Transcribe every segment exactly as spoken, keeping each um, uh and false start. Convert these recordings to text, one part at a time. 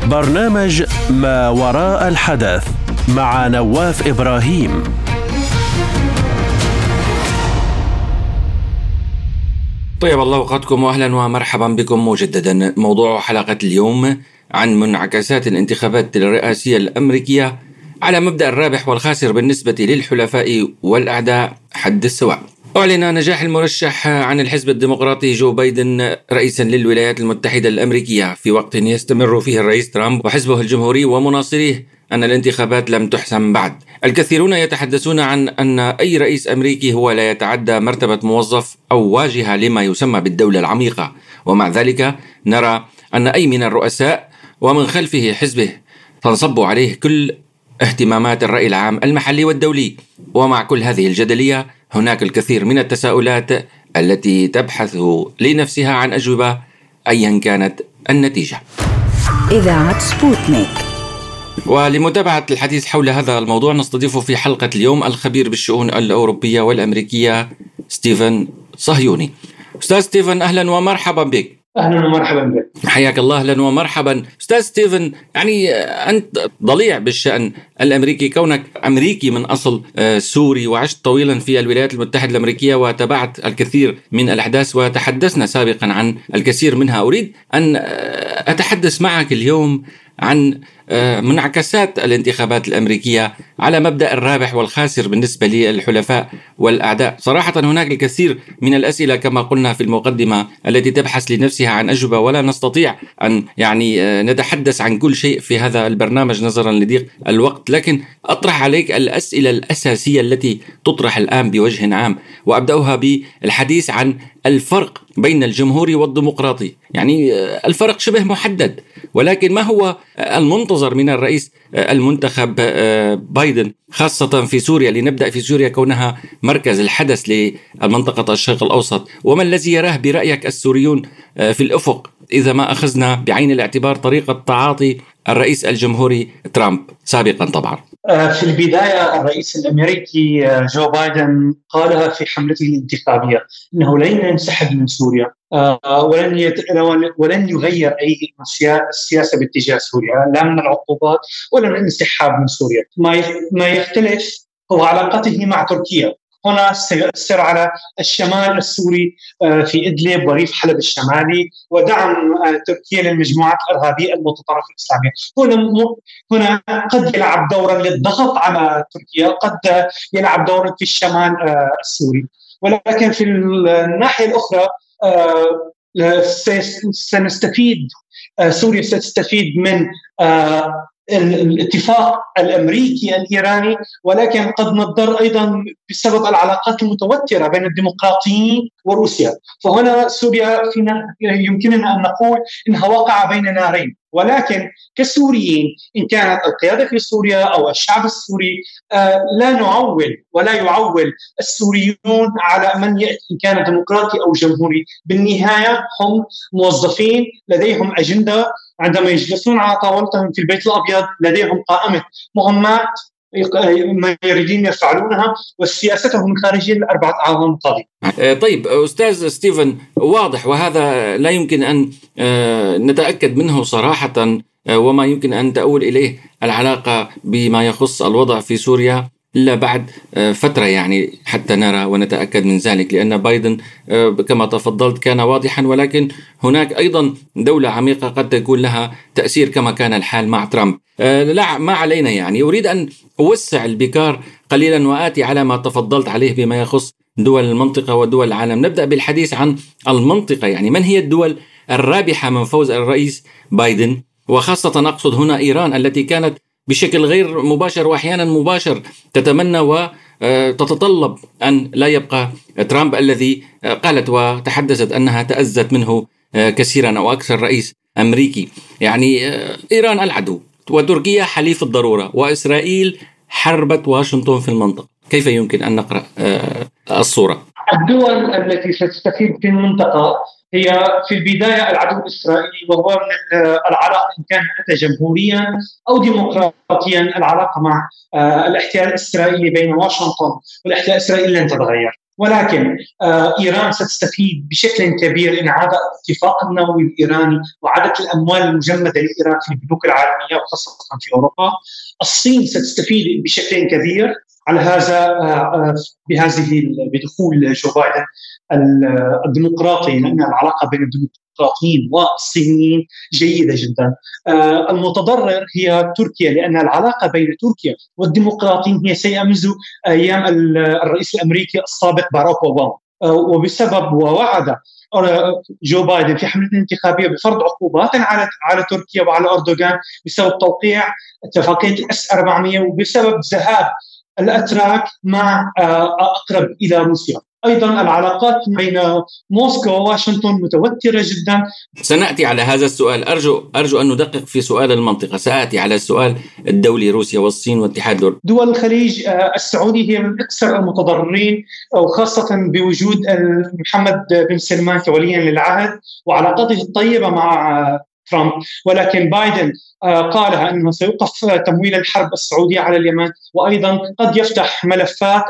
برنامج ما وراء الحدث مع نواف إبراهيم. طيب الله أوقاتكم وأهلا ومرحبا بكم مجددا. موضوع حلقة اليوم عن منعكسات الانتخابات الرئاسية الأمريكية على مبدأ الرابح والخاسر بالنسبة للحلفاء والأعداء حد السواء. أعلن نجاح المرشح عن الحزب الديمقراطي جو بايدن رئيسا للولايات المتحدة الأمريكية في وقت يستمر فيه الرئيس ترامب وحزبه الجمهوري ومناصريه أن الانتخابات لم تحسم بعد. الكثيرون يتحدثون عن أن أي رئيس أمريكي هو لا يتعدى مرتبة موظف أو واجهة لما يسمى بالدولة العميقة، ومع ذلك نرى أن أي من الرؤساء ومن خلفه حزبه تنصب عليه كل اهتمامات الرأي العام المحلي والدولي. ومع كل هذه الجدلية هناك الكثير من التساؤلات التي تبحث لنفسها عن أجوبة أيا كانت النتيجة. إذاعة سبوتنيك. ولمتابعة الحديث حول هذا الموضوع نستضيف في حلقة اليوم الخبير بالشؤون الأوروبية والأمريكية ستيفن صهيوني. أستاذ ستيفن أهلا ومرحبا بك. أهلا ومرحبا بك. حياك الله. أهلا ومرحبا. أستاذ ستيفن، يعني أنت ضليع بالشأن الأمريكي، كونك أمريكي من أصل سوري وعشت طويلا في الولايات المتحدة الأمريكية وتابعت الكثير من الأحداث وتحدثنا سابقا عن الكثير منها. أريد أن أتحدث معك اليوم عن منعكسات الانتخابات الأمريكية على مبدأ الرابح والخاسر بالنسبة للحلفاء والأعداء. صراحة هناك الكثير من الأسئلة كما قلنا في المقدمة التي تبحث لنفسها عن أجوبة، ولا نستطيع أن يعني نتحدث عن كل شيء في هذا البرنامج نظرا لضيق الوقت، لكن أطرح عليك الأسئلة الأساسية التي تطرح الآن بوجه عام، وأبدأها بالحديث عن الفرق بين الجمهوري والديمقراطي. يعني الفرق شبه محدد، ولكن ما هو المنتظر من الرئيس المنتخب بايدن خاصة في سوريا؟ لنبدأ في سوريا كونها مركز الحدث لمنطقة الشرق الأوسط، وما الذي يراه برأيك السوريون في الأفق إذا ما أخذنا بعين الاعتبار طريقة تعاطي الرئيس الجمهوري ترامب سابقا؟ طبعا في البداية الرئيس الأمريكي جو بايدن قالها في حملته الانتخابية أنه لن ينسحب من سوريا ولن يت... ولن يغير أي سياسة باتجاه سوريا، لا من العقوبات ولا من الانسحاب من سوريا. ما ي... ما يختلف هو علاقته مع تركيا. هنا سيؤثر على الشمال السوري في إدلب وريف حلب الشمالي ودعم تركيا للمجموعات الإرهابية المتطرفة الإسلامية. هنا هنا قد يلعب دورا للضغط على تركيا، قد يلعب دورا في الشمال السوري. ولكن في الناحية الأخرى سنستفيد سوريا ستستفيد من الاتفاق الأمريكي الإيراني، ولكن قد نضر أيضا بسبب العلاقات المتوترة بين الديمقراطيين وروسيا. فهنا سوريا فينا يمكننا أن نقول إنها واقعة بين نارين. ولكن كسوريين إن كانت القيادة في سوريا أو الشعب السوري لا نعول ولا يعول السوريون على من يأتي إن كان ديمقراطي أو جمهوري. بالنهاية هم موظفين لديهم أجندة، عندما يجلسون على طاولتهم في البيت الأبيض لديهم قائمة مهمات ما يريدون يفعلونها، وسياستهم الخارجية لأربعة أعوام قادمة. طيب أستاذ ستيفن، واضح وهذا لا يمكن أن نتأكد منه صراحة، وما يمكن أن تؤول إليه العلاقة بما يخص الوضع في سوريا إلا بعد فترة، يعني حتى نرى ونتأكد من ذلك، لأن بايدن كما تفضلت كان واضحا، ولكن هناك أيضا دولة عميقة قد تكون لها تأثير كما كان الحال مع ترامب. لا ما علينا، يعني أريد أن أوسع البكار قليلا وآتي على ما تفضلت عليه بما يخص دول المنطقة ودول العالم. نبدأ بالحديث عن المنطقة، يعني من هي الدول الرابحة من فوز الرئيس بايدن، وخاصة أقصد هنا إيران التي كانت بشكل غير مباشر وأحيانا مباشر تتمنى وتتطلب أن لا يبقى ترامب الذي قالت وتحدثت أنها تأذت منه كثيرا أو أكثر رئيس أمريكي. يعني إيران العدو وتركيا حليف الضرورة وإسرائيل حربت واشنطن في المنطقة. كيف يمكن أن نقرأ الصورة؟ الدول التي ستستفيد في المنطقة هي في البداية العدو الإسرائيلي، وهو من العلاقة إن كان أتى جمهوريا أو ديمقراطيا. العلاقة مع الاحتلال الإسرائيلي بين واشنطن والاحتلال الإسرائيلي لن تتغير. ولكن إيران ستستفيد بشكل كبير إن عاد الاتفاق النووي الإيراني وعادت الأموال المجمدة لإيران في البنوك العالمية وخاصة في أوروبا. الصين ستستفيد بشكل كبير على هذا بهذه بدخول جو بايدن الديمقراطي، لأن العلاقة بين الديمقراطيين والصينيين جيدة جدا. المتضرر هي تركيا، لأن العلاقة بين تركيا والديمقراطيين هي سيئة منذ أيام الرئيس الأمريكي السابق باراك أوباما، وبسبب ووعد جو بايدن في حملته الانتخابية بفرض عقوبات على على تركيا وعلى أردوغان بسبب توقيع اتفاقية الأس أربعمائة وبسبب ذهاب الأتراك مع أقرب إلى روسيا. أيضا العلاقات بين موسكو وواشنطن متوترة جدا. سنأتي على هذا السؤال. أرجو أرجو أن ندقق في سؤال المنطقة. سأتي على السؤال الدولي، روسيا والصين واتحاد الأوروبي. دول الخليج السعودي هي من أكثر المتضررين، وخاصة بوجود محمد بن سلمان كوليا للعهد وعلاقاته الطيبة مع ترامب. ولكن بايدن قالها أنه سيوقف تمويل الحرب السعودية على اليمن، وأيضا قد يفتح ملفات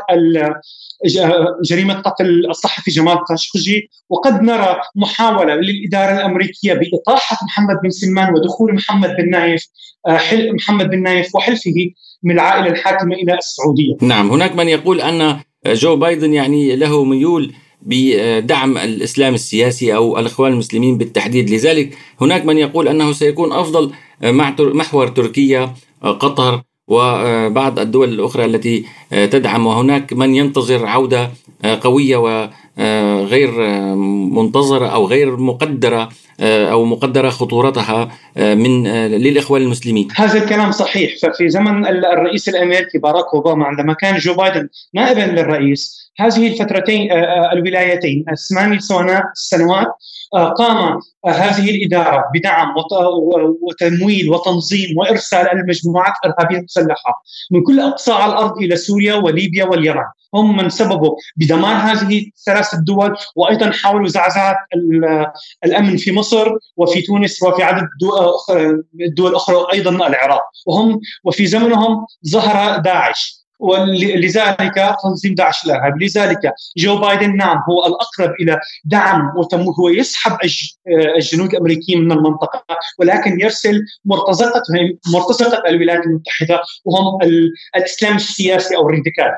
جريمة قتل الصحفي جمال خاشقجي. وقد نرى محاولة للإدارة الأمريكية بإطاحة محمد بن سلمان ودخول محمد بن نايف محمد بن نايف وحلفه من العائلة الحاكمة إلى السعودية. نعم، هناك من يقول أن جو بايدن يعني له ميول بدعم الإسلام السياسي أو الإخوان المسلمين بالتحديد، لذلك هناك من يقول أنه سيكون أفضل مع محور تركيا، قطر وبعض الدول الأخرى التي تدعم، وهناك من ينتظر عودة قوية وغير منتظرة أو غير مقدرة أو مقدرة خطورتها من للإخوان المسلمين. هذا الكلام صحيح. ففي زمن الرئيس الأمريكي باراك أوباما عندما كان جو بايدن نائبا للرئيس، هذه الفترتين الولايتين الثماني سنوات قام هذه الإدارة بدعم وتمويل وتنظيم وإرسال المجموعات الإرهابية المسلحة من كل أقطاع الأرض إلى سوريا وليبيا واليمن. هم من سببوا بدمار هذه الثلاث الدول، وأيضا حاولوا زعزعة الأمن في مصر وفي تونس وفي عدد الدول الأخرى وأيضا العراق. وهم وفي زمنهم ظهر داعش، ولذلك تنظيم داعش الإرهابي. لذلك جو بايدن نعم هو الأقرب إلى دعم وتمويل، هو يسحب الجنود الأمريكيين من المنطقة، ولكن يرسل مرتزقة مرتزقة الولايات المتحدة وهم الإسلام السياسي أو الراديكال.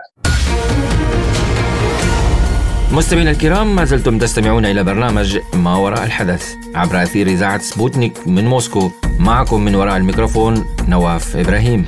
مستمعينا الكرام، ما زلتم تستمعون إلى برنامج ما وراء الحدث عبر أثير إذاعة سبوتنيك من موسكو. معكم من وراء الميكروفون نواف إبراهيم.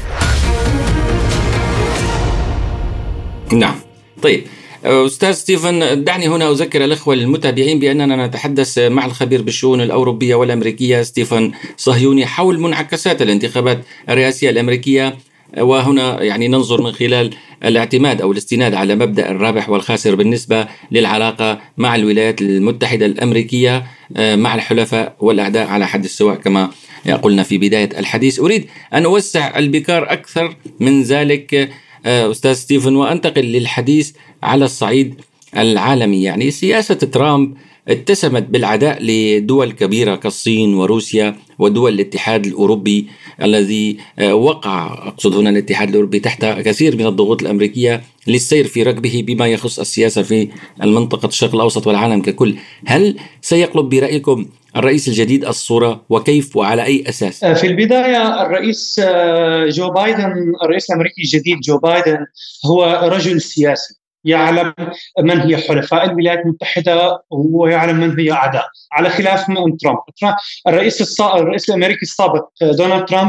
نعم، طيب أستاذ ستيفن، دعني هنا أذكر الأخوة المتابعين بأننا نتحدث مع الخبير بالشؤون الأوروبية والأمريكية ستيفن صهيوني حول منعكسات الانتخابات الرئاسية الأمريكية، وهنا يعني ننظر من خلال الاعتماد أو الاستناد على مبدأ الرابح والخاسر بالنسبة للعلاقة مع الولايات المتحدة الأمريكية مع الحلفاء والأعداء على حد السواء كما قلنا في بداية الحديث. أريد أن أوسع البكار أكثر من ذلك أستاذ ستيفن وأنتقل للحديث على الصعيد العالمي. يعني سياسة ترامب اتسمت بالعداء لدول كبيرة كالصين وروسيا ودول الاتحاد الأوروبي الذي وقع، أقصد هنا الاتحاد الأوروبي، تحت كثير من الضغوط الأمريكية للسير في ركبه بما يخص السياسة في المنطقة الشرق الأوسط والعالم ككل. هل سيقلب برأيكم الرئيس الجديد الصورة، وكيف وعلى أي أساس؟ في البداية الرئيس جو بايدن، الرئيس الأمريكي الجديد جو بايدن هو رجل سياسي يعلم من هي حلفاء الولايات المتحدة ويعلم من هي أعداء، على خلاف من ترامب. الرئيس الرئيس الأمريكي السابق دونالد ترامب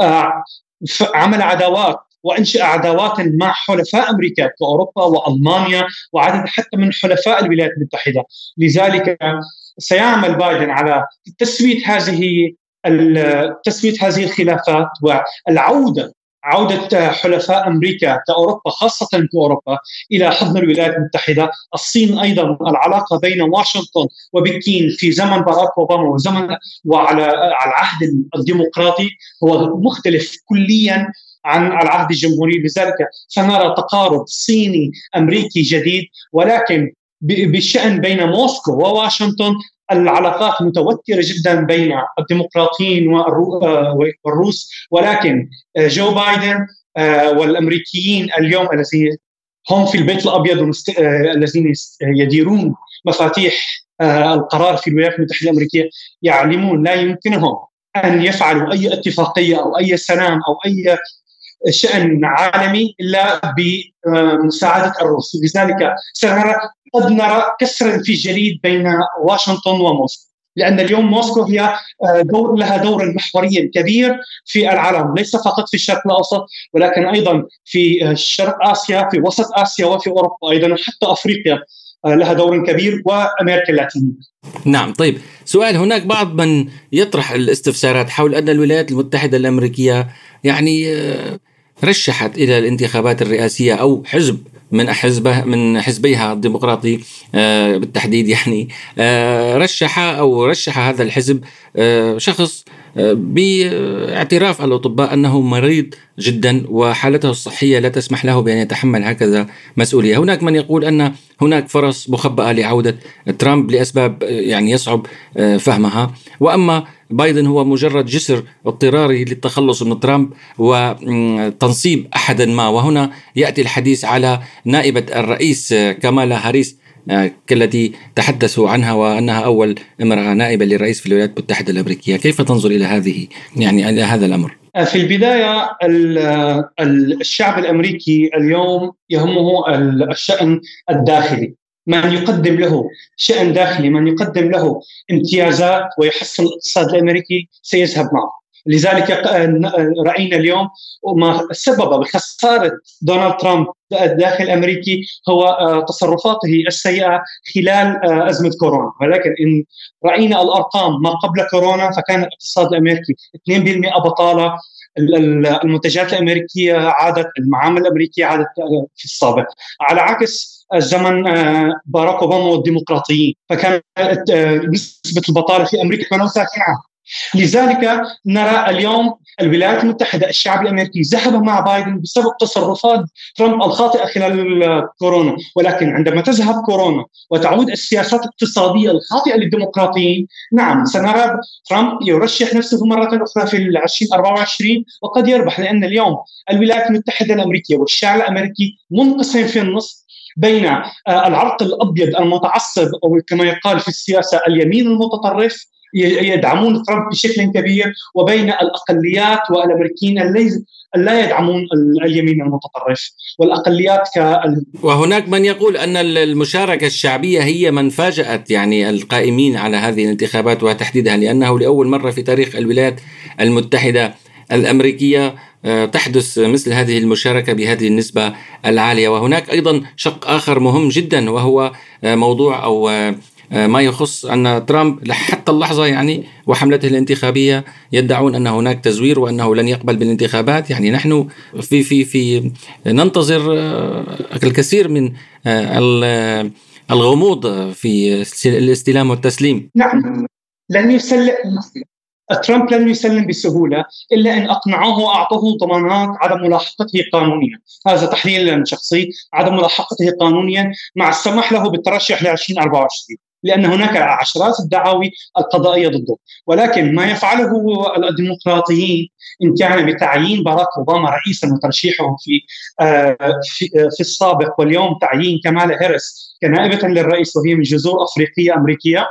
عمل عداوات وأنشأ عداوات مع حلفاء أمريكا كأوروبا وألمانيا وعدد حتى من حلفاء الولايات المتحدة. لذلك سيعمل بايدن على تسوية هذه تسوية هذه الخلافات والعودة عودة حلفاء أمريكا كأوروبا، خاصة كأوروبا، إلى حضن الولايات المتحدة. الصين أيضا، العلاقة بين واشنطن وبكين في زمن باراك أوباما وزمن وعلى العهد الديمقراطي هو مختلف كليا عن العهد الجمهوري. لذلك سنرى تقارب صيني أمريكي جديد، ولكن بالشأن بين موسكو وواشنطن العلاقات متوترة جدا بين الديمقراطيين والروس. ولكن جو بايدن والأمريكيين اليوم الذي هم في البيت الأبيض المست... آه الذين يديرون مفاتيح آه القرار في الولايات المتحدة الأمريكية يعلمون لا يمكنهم أن يفعلوا أي اتفاقية أو أي سلام أو أي شأن عالمي إلا بمساعدة الروس. لذلك سنرى قد نرى كسرا في الجليد بين واشنطن وموسكو، لأن اليوم موسكو هي دور لها دور محوري كبير في العالم، ليس فقط في الشرق الأوسط ولكن أيضا في شرق آسيا، في وسط آسيا وفي أوروبا أيضا، وحتى أفريقيا لها دور كبير، وأمريكا اللاتينية. نعم. طيب سؤال، هناك بعض من يطرح الاستفسارات حول أن الولايات المتحدة الأمريكية يعني رشحت إلى الانتخابات الرئاسية أو حزب من حزبه من حزبيها الديمقراطي بالتحديد، يعني رشح أو رشح هذا الحزب شخص باعتراف الأطباء أنه مريض جدا وحالته الصحية لا تسمح له بأن يتحمل هكذا مسؤولية. هناك من يقول أن هناك فرص مخبأة لعودة ترامب لأسباب يعني يصعب فهمها، وأما بايدن هو مجرد جسر اضطراري للتخلص من ترامب وتنصيب أحدا ما. وهنا يأتي الحديث على نائبة الرئيس كامالا هاريس التي تحدثوا عنها وأنها أول امرأة نائبة للرئيس في الولايات المتحدة الأمريكية. كيف تنظر إلى هذه يعني إلى هذا الأمر؟ في البداية الشعب الأمريكي اليوم يهمه الشأن الداخلي، من يقدم له شأن داخلي، من يقدم له امتيازات ويحسن الاقتصاد الأمريكي سيذهب معه. لذلك رأينا اليوم ما سبب بخسارة دونالد ترامب الداخل الأمريكي هو تصرفاته السيئة خلال أزمة كورونا. ولكن إن رأينا الأرقام ما قبل كورونا فكان الاقتصاد الأمريكي اثنين بالمئة بطالة، المنتجات الأمريكية عادت، المعامل الأمريكية عادت في السابق، على عكس زمن باراك أوباما والديمقراطيين فكانت نسبة البطالة في أمريكا ثمانية وثلاثين عام. لذلك نرى اليوم الولايات المتحدة الشعب الأمريكي ذهب مع بايدن بسبب تصرفات ترامب الخاطئة خلال كورونا، ولكن عندما تذهب كورونا وتعود السياسات الاقتصادية الخاطئة للديمقراطيين، نعم سنرى ترامب يرشح نفسه مرة أخرى في ألفين وأربعة وعشرين وقد يربح، لأن اليوم الولايات المتحدة الأمريكية والشعب الأمريكي منقسم في النص بين العرق الأبيض المتعصب أو كما يقال في السياسة اليمين المتطرف يدعمون ترامب بشكل كبير، وبين الأقليات والأمريكيين الذين لا يدعمون اليمين المتطرف والأقليات كال... وهناك من يقول أن المشاركة الشعبية هي من فاجأت يعني القائمين على هذه الانتخابات وتحديدها، لأنه لأول مرة في تاريخ الولايات المتحدة الأمريكية تحدث مثل هذه المشاركة بهذه النسبة العالية. وهناك أيضا شق آخر مهم جدا، وهو موضوع أو ما يخص أن ترامب حتى اللحظة يعني وحملته الانتخابية يدعون أن هناك تزوير وأنه لن يقبل بالانتخابات. يعني نحن في في في ننتظر الكثير من الغموض في الاستلام والتسليم. نعم، لن يسلم ترامب لن يسلم بسهولة إلا أن أقنعوه وأعطوه ضمانات عدم ملاحقته قانونيا. هذا تحليل شخصي، عدم ملاحقته قانونيا مع السماح له بالترشح ل ألفين وأربعة وعشرين، لأن هناك عشرات الدعاوي القضائية ضده. ولكن ما يفعله الديمقراطيين إن كان بتعيين باراك أوباما رئيسا وترشيحه في في, في السابق، واليوم تعيين كامالا هاريس كنائبة للرئيس وهي من جذور أفريقية أمريكية،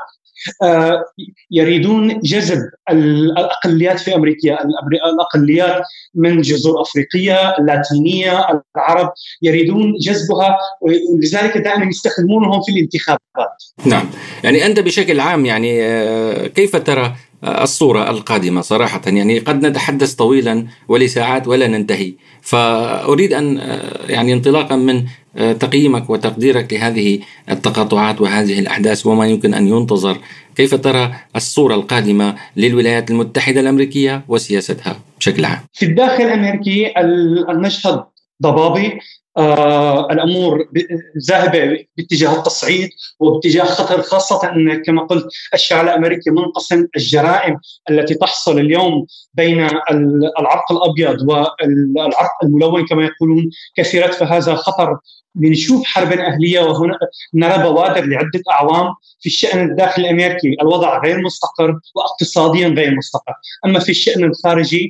يريدون جذب الأقليات في أمريكا، الأقليات من جذور أفريقية، اللاتينية، العرب، يريدون جذبها، ولذلك دائما يستخدمونهم في الانتخابات. نعم، يعني أنت بشكل عام يعني كيف ترى الصورة القادمة صراحة؟ يعني قد نتحدث طويلا ولساعات ولا ننتهي، فأريد أن يعني انطلاقا من تقييمك وتقديرك لهذه التقاطعات وهذه الأحداث وما يمكن أن ينتظر، كيف ترى الصورة القادمة للولايات المتحدة الأمريكية وسياستها بشكل عام؟ في الداخل الأمريكي المشهد ضبابي، آه الأمور ذاهبة باتجاه التصعيد وباتجاه خطر، خاصة أن كما قلت الشعب الأمريكي منقسم. الجرائم التي تحصل اليوم بين العرق الأبيض والعرق الملون كما يقولون كثيرة، فهذا خطر. بنشوف حربا أهلية، وهنا نرى بوادر لعدة أعوام. في الشأن الداخلي الأمريكي الوضع غير مستقر واقتصاديا غير مستقر. أما في الشأن الخارجي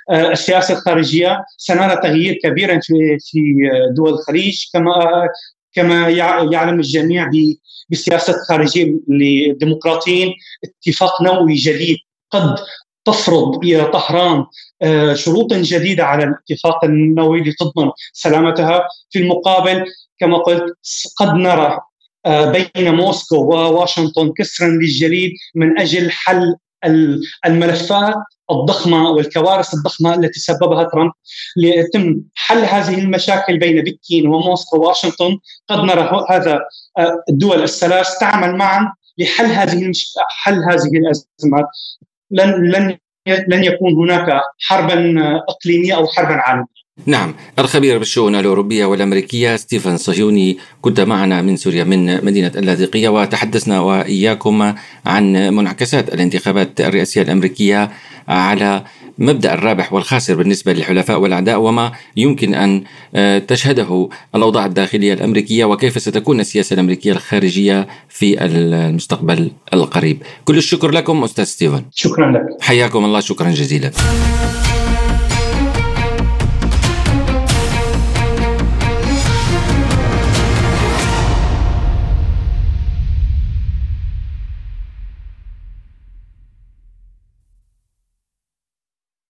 السياسة الخارجية سنرى تغيير كبيرا في في دول الخليج، كما كما يعلم الجميع بالسياسة الخارجية للديمقراطيين اتفاق نووي جديد قد تفرض طهران شروطا جديدة على الاتفاق النووي لتضمن سلامتها. في المقابل كما قلت قد نرى بين موسكو وواشنطن كسرا للجليد من أجل حل الملفات الضخمة والكوارث الضخمة التي سببها ترامب. ليتم حل هذه المشاكل بين بكين وموسكو وواشنطن قد نرى هذا الدول الثلاث تعمل معا لحل هذه حل هذه الأزمات. لن لن لن يكون هناك حربا إقليمية أو حربا عالمية. نعم، الخبير بالشؤون الأوروبية والأمريكية ستيفن صهيوني كنت معنا من سوريا من مدينة اللاذقية، وتحدثنا وإياكم عن منعكسات الانتخابات الرئاسية الأمريكية على مبدأ الرابح والخاسر بالنسبة للحلفاء والأعداء، وما يمكن أن تشهده الأوضاع الداخلية الأمريكية، وكيف ستكون السياسة الأمريكية الخارجية في المستقبل القريب. كل الشكر لكم أستاذ ستيفن. شكرا لك. حياكم الله، شكرا جزيلا.